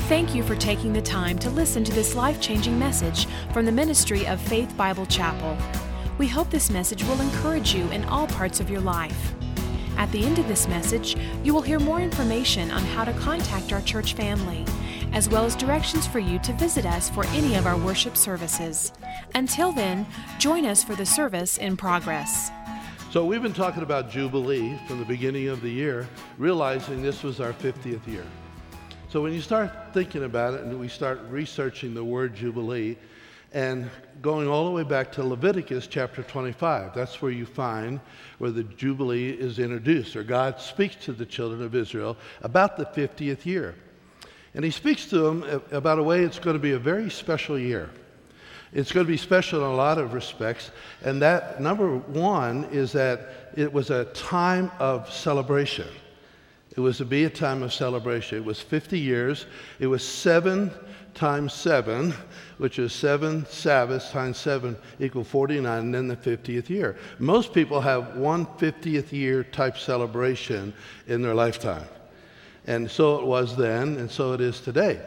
Thank you for taking the time to listen to this life-changing message from the ministry of Faith Bible Chapel. We hope this message will encourage you in all parts of your life. At the end of this message, you will hear more information on how to contact our church family, as well as directions for you to visit us for any of our worship services. Until then, join us for the service in progress. So we've been talking about Jubilee from the beginning of the year, realizing this was our 50th year. So when you start thinking about it and we start researching the word Jubilee and going all the way back to Leviticus chapter 25, that's where you find where the Jubilee is introduced, or God speaks to the children of Israel about the 50th year. And he speaks to them about a way it's going to be a very special year. It's going to be special in a lot of respects, and that number one is that it was a time of celebration. It was to be a time of celebration. It was 50 years. It was 7 times 7, which is 7 Sabbaths times 7 equal 49, and then the 50th year. Most people have one 50th year type celebration in their lifetime. And so it was then, and so it is today.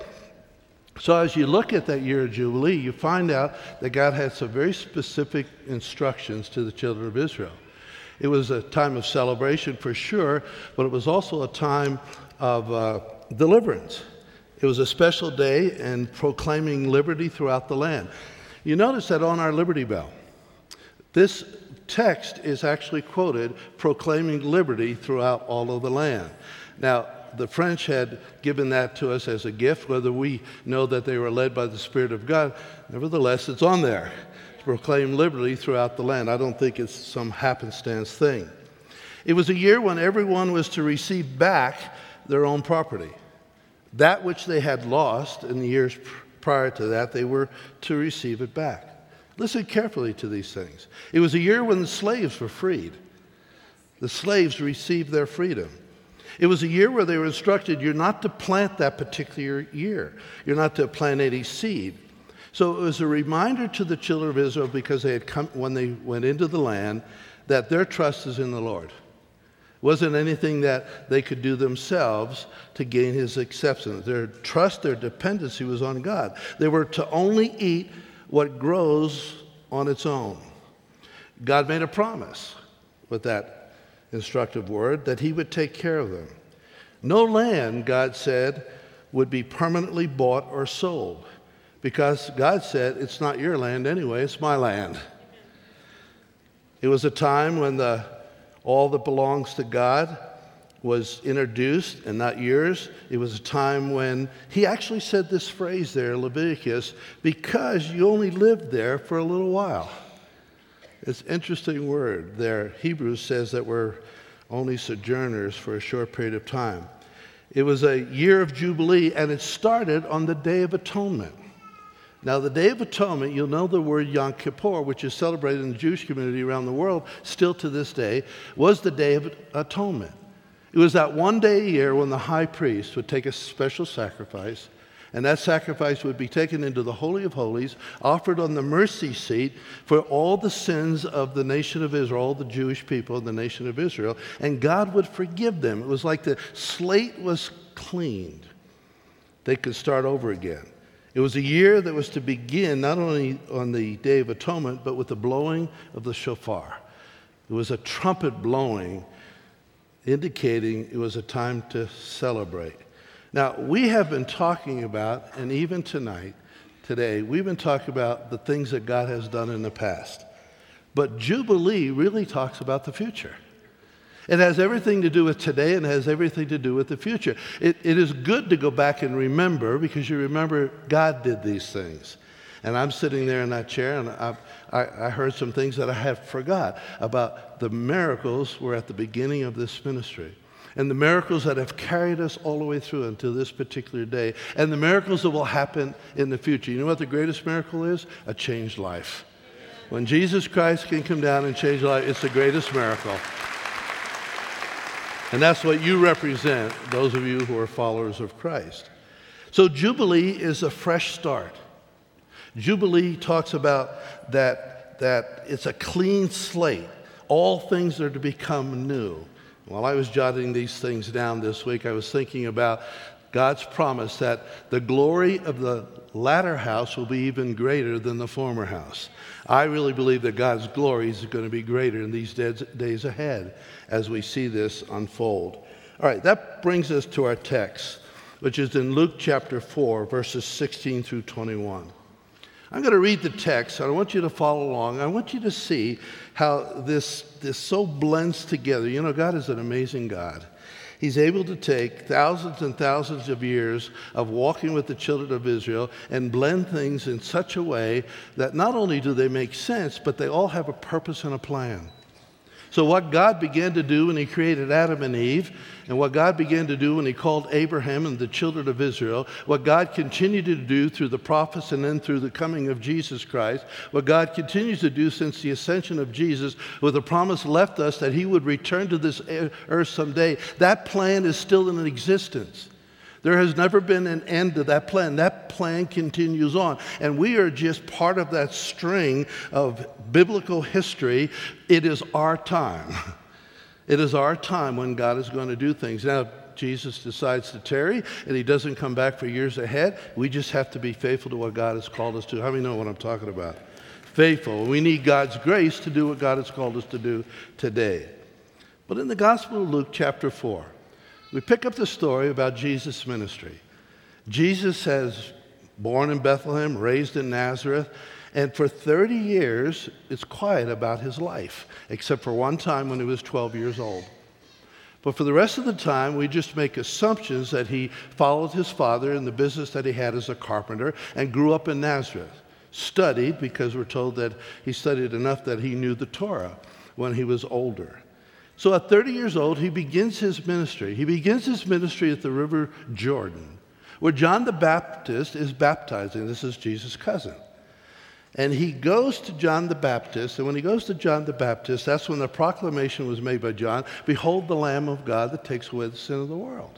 So as you look at that year of Jubilee, you find out that God had some very specific instructions to the children of Israel. It was a time of celebration for sure, but it was also a time of deliverance. It was a special day and proclaiming liberty throughout the land. You notice that on our Liberty Bell, this text is actually quoted, proclaiming liberty throughout all of the land. Now, the French had given that to us as a gift, whether we know that they were led by the Spirit of God. Nevertheless, it's on there. Proclaim liberty throughout the land. I don't think it's some happenstance thing. It was a year when everyone was to receive back their own property. That which they had lost in the years prior to that, they were to receive it back. Listen carefully to these things. It was a year when the slaves were freed. The slaves received their freedom. It was a year where they were instructed, you're not to plant that particular year. You're not to plant any seed. So it was a reminder to the children of Israel, because they had come, when they went into the land, that their trust is in the Lord. It wasn't anything that they could do themselves to gain his acceptance. Their trust, their dependency was on God. They were to only eat what grows on its own. God made a promise with that instructive word that he would take care of them. No land, God said, would be permanently bought or sold. Because God said, it's not your land anyway, it's my land. It was a time when all that belongs to God was introduced and not yours. It was a time when he actually said this phrase there, Leviticus, because you only lived there for a little while. It's an interesting word there. Hebrews says that we're only sojourners for a short period of time. It was a year of Jubilee, and it started on the Day of Atonement. Now, the Day of Atonement, you'll know the word Yom Kippur, which is celebrated in the Jewish community around the world still to this day, was the Day of Atonement. It was that one day a year when the high priest would take a special sacrifice, and that sacrifice would be taken into the Holy of Holies, offered on the mercy seat for all the sins of the nation of Israel, all the Jewish people in the nation of Israel, and God would forgive them. It was like the slate was cleaned. They could start over again. It was a year that was to begin not only on the Day of Atonement, but with the blowing of the shofar. It was a trumpet blowing, indicating it was a time to celebrate. Now, we have been talking about, and even today, we've been talking about the things that God has done in the past. But Jubilee really talks about the future. It has everything to do with today and has everything to do with the future. It is good to go back and remember, because you remember God did these things. And I'm sitting there in that chair, and I heard some things that I had forgot about. The miracles were at the beginning of this ministry. And the miracles that have carried us all the way through until this particular day. And the miracles that will happen in the future. You know what the greatest miracle is? A changed life. When Jesus Christ can come down and change life, it's the greatest miracle. And that's what you represent, those of you who are followers of Christ. So Jubilee is a fresh start. Jubilee talks about that it's a clean slate. All things are to become new. While I was jotting these things down this week, I was thinking about God's promise that the glory of the latter house will be even greater than the former house. I really believe that God's glory is going to be greater in these days ahead as we see this unfold. All right, that brings us to our text, which is in Luke chapter 4, verses 16 through 21. I'm going to read the text, and I want you to follow along. I want you to see how this so blends together. You know, God is an amazing God. He's able to take thousands and thousands of years of walking with the children of Israel and blend things in such a way that not only do they make sense, but they all have a purpose and a plan. So what God began to do when he created Adam and Eve, and what God began to do when he called Abraham and the children of Israel, what God continued to do through the prophets and then through the coming of Jesus Christ, what God continues to do since the ascension of Jesus, with the promise left us that he would return to this earth someday, that plan is still in existence. There has never been an end to that plan. That plan continues on. And we are just part of that string of biblical history. It is our time. It is our time when God is going to do things. Now, Jesus decides to tarry, and he doesn't come back for years ahead. We just have to be faithful to what God has called us to. How many know what I'm talking about? Faithful. We need God's grace to do what God has called us to do today. But in the Gospel of Luke chapter 4, we pick up the story about Jesus' ministry. Jesus has born in Bethlehem, raised in Nazareth, and for 30 years, it's quiet about his life, except for one time when he was 12 years old. But for the rest of the time, we just make assumptions that he followed his father in the business that he had as a carpenter and grew up in Nazareth. Studied, because we're told that he studied enough that he knew the Torah when he was older. So at 30 years old, he begins his ministry. He begins his ministry at the River Jordan, where John the Baptist is baptizing. This is Jesus' cousin. And he goes to John the Baptist, and when he goes to John the Baptist, that's when the proclamation was made by John, "Behold the Lamb of God that takes away the sin of the world."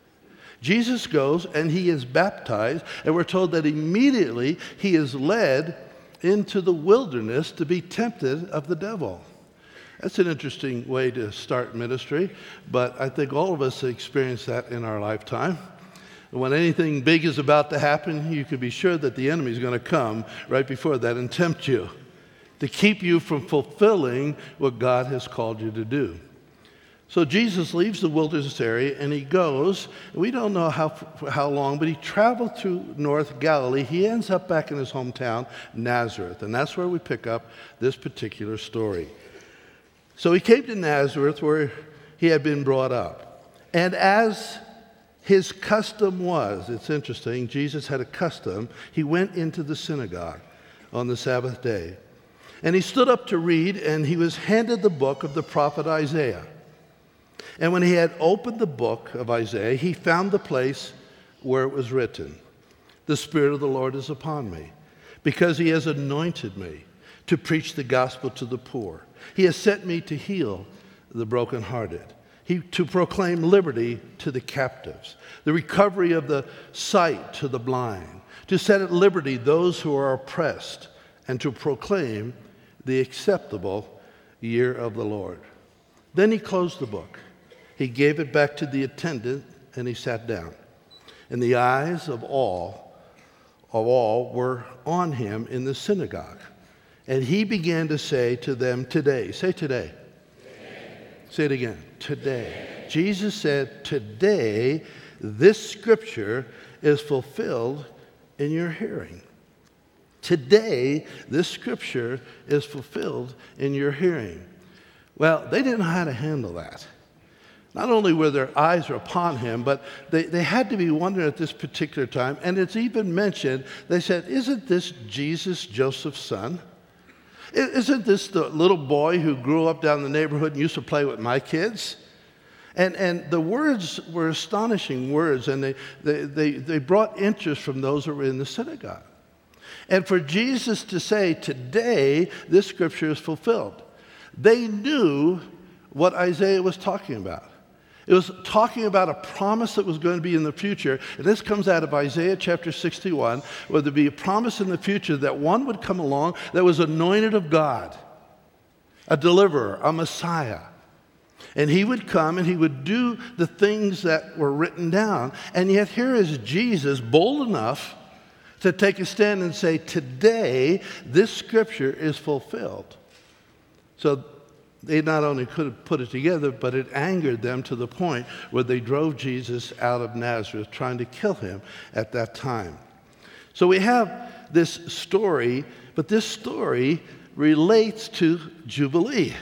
Jesus goes, and he is baptized, and we're told that immediately he is led into the wilderness to be tempted of the devil. That's an interesting way to start ministry, but I think all of us experience that in our lifetime. When anything big is about to happen, you can be sure that the enemy is going to come right before that and tempt you to keep you from fulfilling what God has called you to do. So Jesus leaves the wilderness area and he goes, we don't know how long, but he traveled through North Galilee. He ends up back in his hometown, Nazareth, and that's where we pick up this particular story. So he came to Nazareth where he had been brought up. And as his custom was, it's interesting, Jesus had a custom, he went into the synagogue on the Sabbath day. And he stood up to read, and he was handed the book of the prophet Isaiah. And when he had opened the book of Isaiah, he found the place where it was written, "The Spirit of the Lord is upon me, because he has anointed me to preach the gospel to the poor. He has sent me to heal the brokenhearted, to proclaim liberty to the captives, the recovery of the sight to the blind, to set at liberty those who are oppressed, and to proclaim the acceptable year of the Lord." Then he closed the book. He gave it back to the attendant, and he sat down. And the eyes of all were on him in the synagogue. And he began to say to them, "Today," say today. Today. Say it again, today. Jesus said, "Today, this scripture is fulfilled in your hearing." Today, this scripture is fulfilled in your hearing. Well, they didn't know how to handle that. Not only were their eyes upon him, but they had to be wondering at this particular time, and it's even mentioned, they said, "Isn't this Jesus, Joseph's son? Isn't this the little boy who grew up down the neighborhood and used to play with my kids?" And the words were astonishing words, and they brought interest from those who were in the synagogue. And for Jesus to say, "Today, this scripture is fulfilled," they knew what Isaiah was talking about. It was talking about a promise that was going to be in the future. And this comes out of Isaiah chapter 61, where there'd be a promise in the future that one would come along that was anointed of God, a deliverer, a Messiah. And he would come and he would do the things that were written down. And yet here is Jesus, bold enough to take a stand and say, today, this scripture is fulfilled. So they not only could put it together, but it angered them to the point where they drove Jesus out of Nazareth, trying to kill him at that time. So we have this story, but this story relates to Jubilee.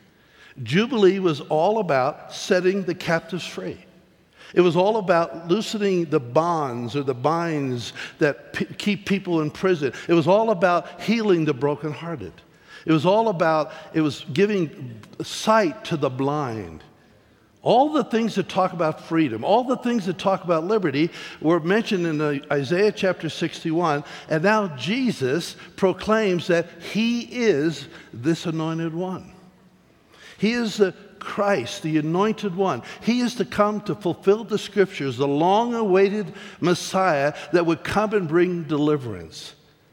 Jubilee was all about setting the captives free. It was all about loosening the bonds or the binds that keep people in prison. It was all about healing the brokenhearted. It was giving sight to the blind. All the things that talk about freedom, all the things that talk about liberty were mentioned in Isaiah chapter 61. And now Jesus proclaims that he is this anointed one. He is the Christ, the anointed one. He is to come to fulfill the scriptures, the long-awaited Messiah that would come and bring deliverance.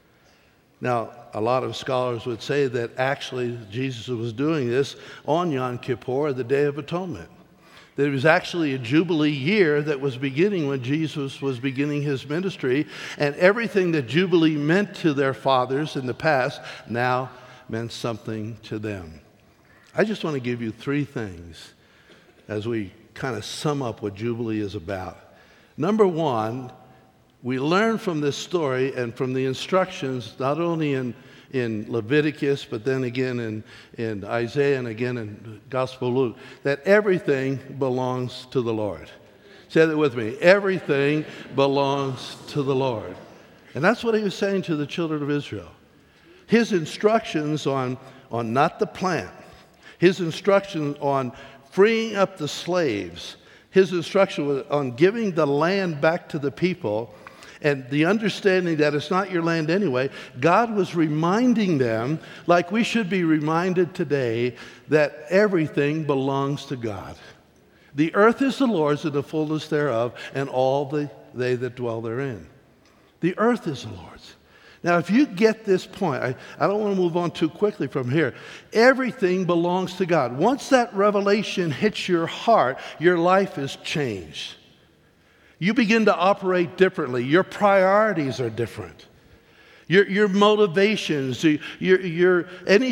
Now, a lot of scholars would say that actually Jesus was doing this on Yom Kippur, the Day of Atonement. That it was actually a Jubilee year that was beginning when Jesus was beginning his ministry, and everything that Jubilee meant to their fathers in the past now meant something to them. I just want to give you three things as we kind of sum up what Jubilee is about. Number one, we learn from this story and from the instructions, not only in Leviticus, but then again in Isaiah and again in Gospel of Luke, that everything belongs to the Lord. Say that with me. Everything belongs to the Lord. And that's what he was saying to the children of Israel. His instructions on not the plant, his instruction on freeing up the slaves, his instruction on giving the land back to the people, and the understanding that it's not your land anyway, God was reminding them, like we should be reminded today, that everything belongs to God. The earth is the Lord's and the fullness thereof, and all they that dwell therein. The earth is the Lord's. Now, if you get this point, I don't want to move on too quickly from here. Everything belongs to God. Once that revelation hits your heart, your life is changed. You begin to operate differently. Your priorities are different. Your motivations, your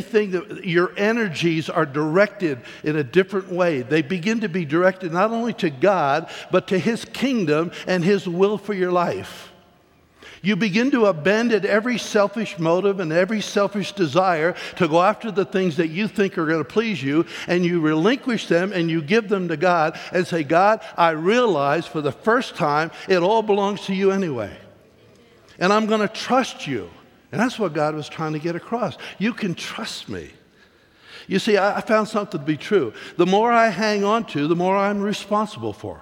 energies are directed in a different way. They begin to be directed not only to God, but to his kingdom and his will for your life. You begin to abandon every selfish motive and every selfish desire to go after the things that you think are going to please you, and you relinquish them and you give them to God and say, God, I realize for the first time it all belongs to you anyway. And I'm going to trust you. And that's what God was trying to get across. You can trust me. You see, I found something to be true. The more I hang on to, the more I'm responsible for.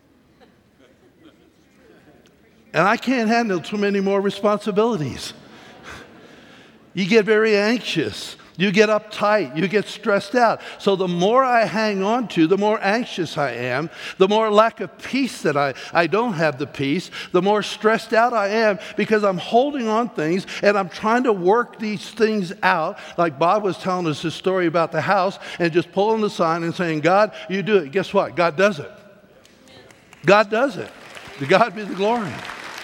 And I can't handle too many more responsibilities. You get very anxious. You get uptight. You get stressed out. So the more I hang on to, the more anxious I am. The more lack of peace that I don't have the peace. The more stressed out I am because I'm holding on things and I'm trying to work these things out. Like Bob was telling us his story about the house and just pulling the sign and saying, God, you do it. Guess what? God does it. God does it. To God be the glory.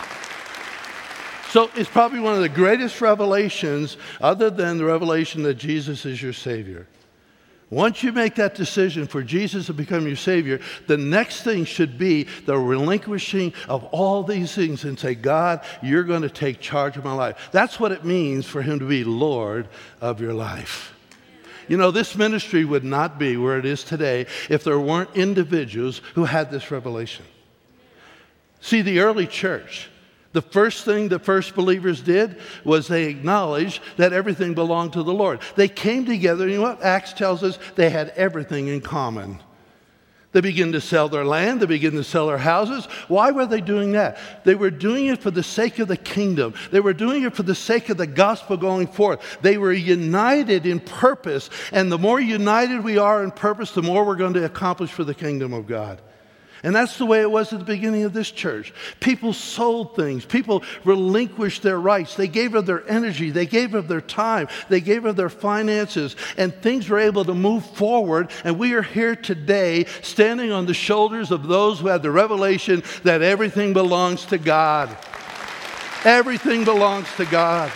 So it's probably one of the greatest revelations, other than the revelation that Jesus is your Savior. Once you make that decision for Jesus to become your Savior, the next thing should be the relinquishing of all these things and say, God, you're going to take charge of my life. That's what it means for him to be Lord of your life. You know, this ministry would not be where it is today if there weren't individuals who had this revelation. See, the early church, the first thing the first believers did was they acknowledged that everything belonged to the Lord. They came together, and you know what Acts tells us? They had everything in common. They began to sell their land. They began to sell their houses. Why were they doing that? They were doing it for the sake of the kingdom. They were doing it for the sake of the gospel going forth. They were united in purpose, and the more united we are in purpose, the more we're going to accomplish for the kingdom of God. And that's the way it was at the beginning of this church. People sold things. People relinquished their rights. They gave of their energy. They gave of their time. They gave of their finances. And things were able to move forward. And we are here today standing on the shoulders of those who had the revelation that everything belongs to God. Everything belongs to God.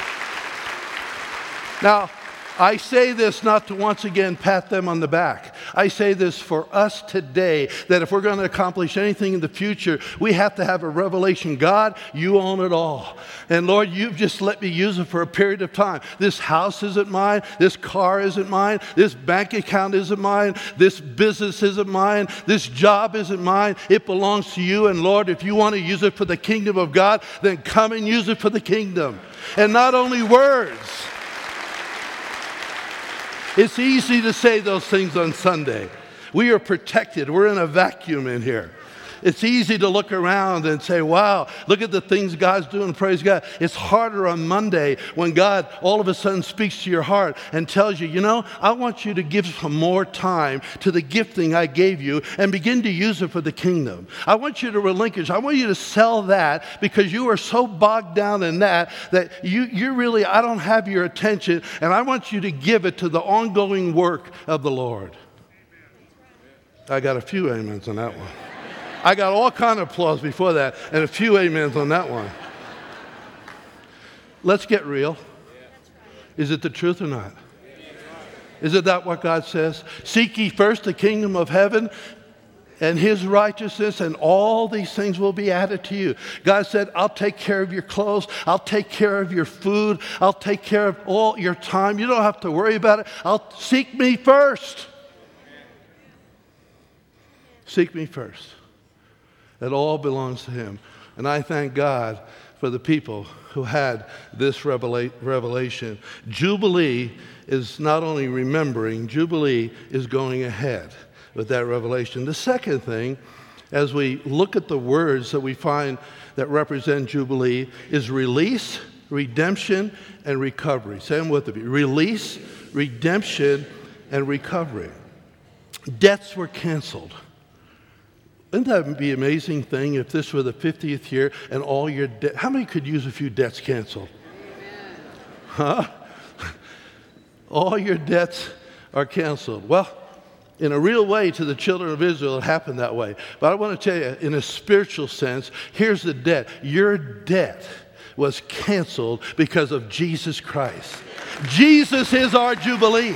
Now, I say this not to once again pat them on the back. I say this for us today, that if we're going to accomplish anything in the future, we have to have a revelation. God, you own it all. And Lord, you've just let me use it for a period of time. This house isn't mine. This car isn't mine. This bank account isn't mine. This business isn't mine. This job isn't mine. It belongs to you. And Lord, if you want to use it for the kingdom of God, then come and use it for the kingdom. And not only words. It's easy to say those things on Sunday. We are protected. We're in a vacuum in here. It's easy to look around and say, wow, look at the things God's doing, praise God. It's harder on Monday when God all of a sudden speaks to your heart and tells you, you know, I want you to give some more time to the gifting I gave you and begin to use it for the kingdom. I want you to relinquish. I want you to sell that because you are so bogged down in that you really, I don't have your attention, and I want you to give it to the ongoing work of the Lord. I got a few amens on that one. I got all kind of applause before that and a few amens on that one. Let's get real. Is it the truth or not? Is it that what God says? Seek ye first the kingdom of heaven and his righteousness, and all these things will be added to you. God said, I'll take care of your clothes. I'll take care of your food. I'll take care of all your time. You don't have to worry about it. I'll seek me first. Seek me first. It all belongs to him. And I thank God for the people who had this revelation. Jubilee is not only remembering, Jubilee is going ahead with that revelation. The second thing, as we look at the words that we find that represent Jubilee, is release, redemption, and recovery. Say them with me. Release, redemption, and recovery. Debts were canceled. Wouldn't that be an amazing thing if this were the 50th year and all your debts? How many could use a few debts canceled? Huh? All your debts are canceled. Well, in a real way to the children of Israel, it happened that way. But I want to tell you, in a spiritual sense, here's the debt. Your debt was canceled because of Jesus Christ. Jesus is our Jubilee.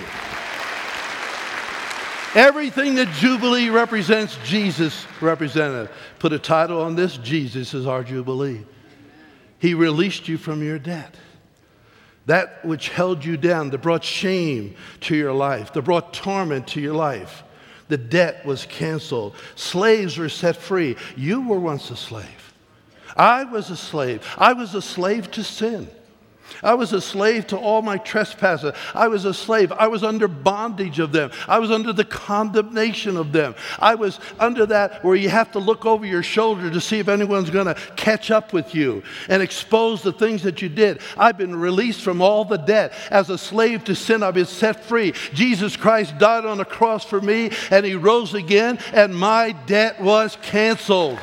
Everything that Jubilee represents, Jesus represented. Put a title on this, Jesus is our Jubilee. He released you from your debt. That which held you down, that brought shame to your life, that brought torment to your life. The debt was canceled. Slaves were set free. You were once a slave. I was a slave. I was a slave to sin. I was a slave to all my trespasses. I was a slave. I was under bondage of them. I was under the condemnation of them. I was under that where you have to look over your shoulder to see if anyone's going to catch up with you and expose the things that you did. I've been released from all the debt. As a slave to sin, I've been set free. Jesus Christ died on the cross for me, and he rose again, and my debt was canceled.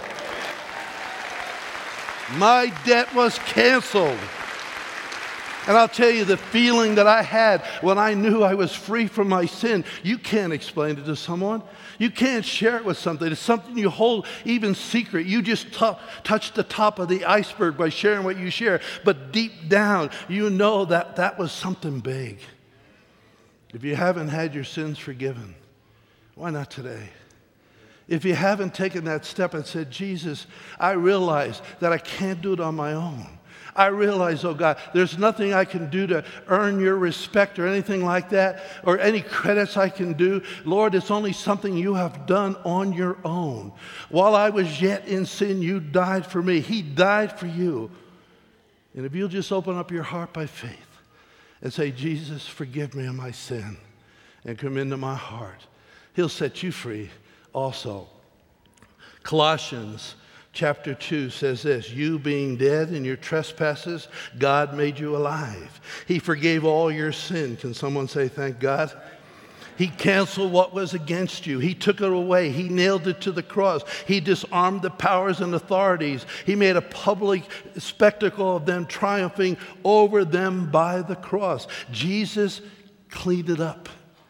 My debt was canceled. And I'll tell you, the feeling that I had when I knew I was free from my sin, you can't explain it to someone. You can't share it with something. It's something you hold even secret. You just touch the top of the iceberg by sharing what you share. But deep down, you know that that was something big. If you haven't had your sins forgiven, why not today? If you haven't taken that step and said, Jesus, I realize that I can't do it on my own. I realize, oh God, there's nothing I can do to earn your respect or anything like that, or any credits I can do. Lord, it's only something you have done on your own. While I was yet in sin, you died for me. He died for you. And if you'll just open up your heart by faith and say, Jesus, forgive me of my sin, and come into my heart, he'll set you free also. Colossians Chapter 2 says this, you being dead in your trespasses, God made you alive. He forgave all your sin. Can someone say thank God? He canceled what was against you. He took it away. He nailed it to the cross. He disarmed the powers and authorities. He made a public spectacle of them, triumphing over them by the cross. Jesus cleaned it up.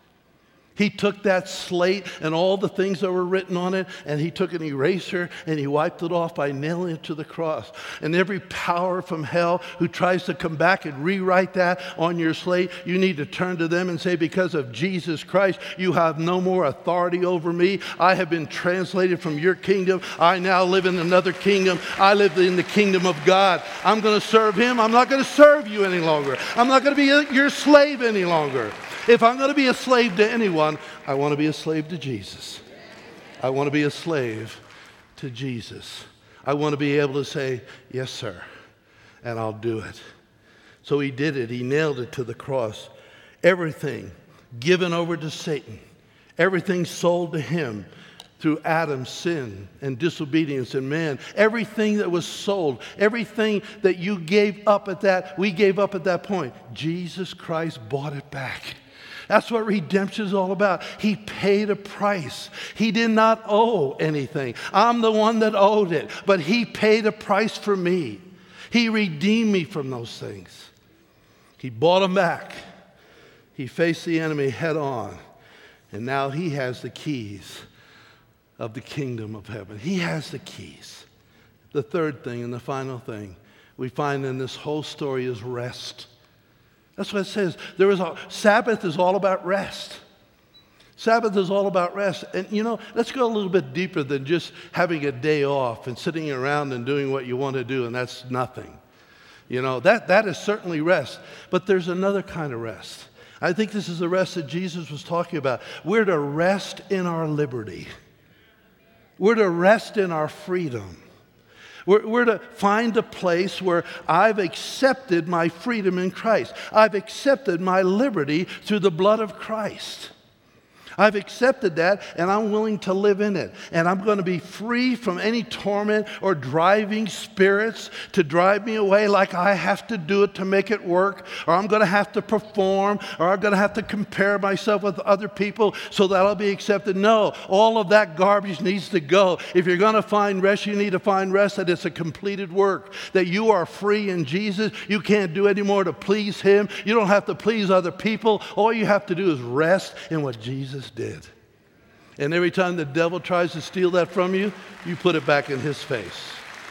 He took that slate and all the things that were written on it, and he took an eraser and he wiped it off by nailing it to the cross. And every power from hell who tries to come back and rewrite that on your slate, you need to turn to them and say, because of Jesus Christ, you have no more authority over me. I have been translated from your kingdom. I now live in another kingdom. I live in the kingdom of God. I'm going to serve him. I'm not going to serve you any longer. I'm not going to be your slave any longer. If I'm going to be a slave to anyone, I want to be a slave to Jesus. I want to be a slave to Jesus. I want to be able to say, yes, sir, and I'll do it. So he did it. He nailed it to the cross. Everything given over to Satan, everything sold to him through Adam's sin and disobedience in man. Everything that was sold, everything that you gave up we gave up at that point. Jesus Christ bought it back. That's what redemption is all about. He paid a price. He did not owe anything. I'm the one that owed it, but he paid a price for me. He redeemed me from those things. He bought them back. He faced the enemy head on, and now he has the keys of the kingdom of heaven. He has the keys. The third thing and the final thing we find in this whole story is rest. That's what it says. Sabbath is all about rest. Sabbath is all about rest. And let's go a little bit deeper than just having a day off and sitting around and doing what you want to do, and that's nothing. That is certainly rest. But there's another kind of rest. I think this is the rest that Jesus was talking about. We're to rest in our liberty. We're to rest in our freedom. We're to find a place where I've accepted my freedom in Christ. I've accepted my liberty through the blood of Christ. I've accepted that, and I'm willing to live in it. And I'm going to be free from any torment or driving spirits to drive me away like I have to do it to make it work, or I'm going to have to perform, or I'm going to have to compare myself with other people so that I'll be accepted. No, all of that garbage needs to go. If you're going to find rest, you need to find rest that it's a completed work, that you are free in Jesus. You can't do any more to please him. You don't have to please other people. All you have to do is rest in what Jesus did. And every time the devil tries to steal that from you, you put it back in his face.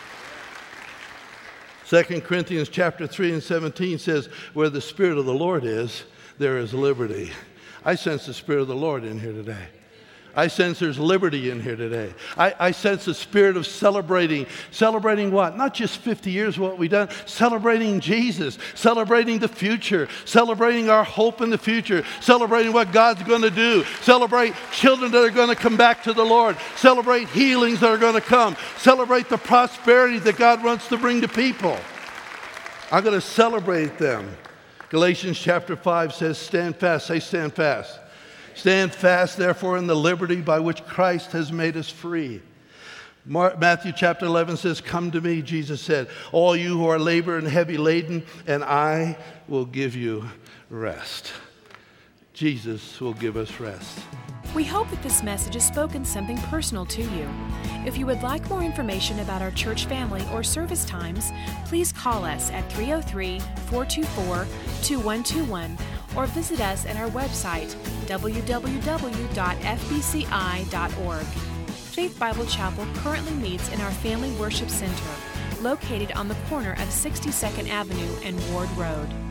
2 Corinthians chapter 3 and 17 says, where the Spirit of the Lord is, there is liberty. I sense the Spirit of the Lord in here today. I sense there's liberty in here today. I sense the spirit of celebrating. Celebrating what? Not just 50 years of what we've done. Celebrating Jesus. Celebrating the future. Celebrating our hope in the future. Celebrating what God's going to do. Celebrate children that are going to come back to the Lord. Celebrate healings that are going to come. Celebrate the prosperity that God wants to bring to people. I'm going to celebrate them. Galatians chapter 5 says, stand fast. Say, stand fast. Stand fast, therefore, in the liberty by which Christ has made us free. Matthew chapter 11 says, come to me, Jesus said, all you who are labor and heavy laden, and I will give you rest. Jesus will give us rest. We hope that this message has spoken something personal to you. If you would like more information about our church family or service times, please call us at 303-424-2121 or visit us at our website, www.fbci.org. Faith Bible Chapel currently meets in our Family Worship Center, located on the corner of 62nd Avenue and Ward Road.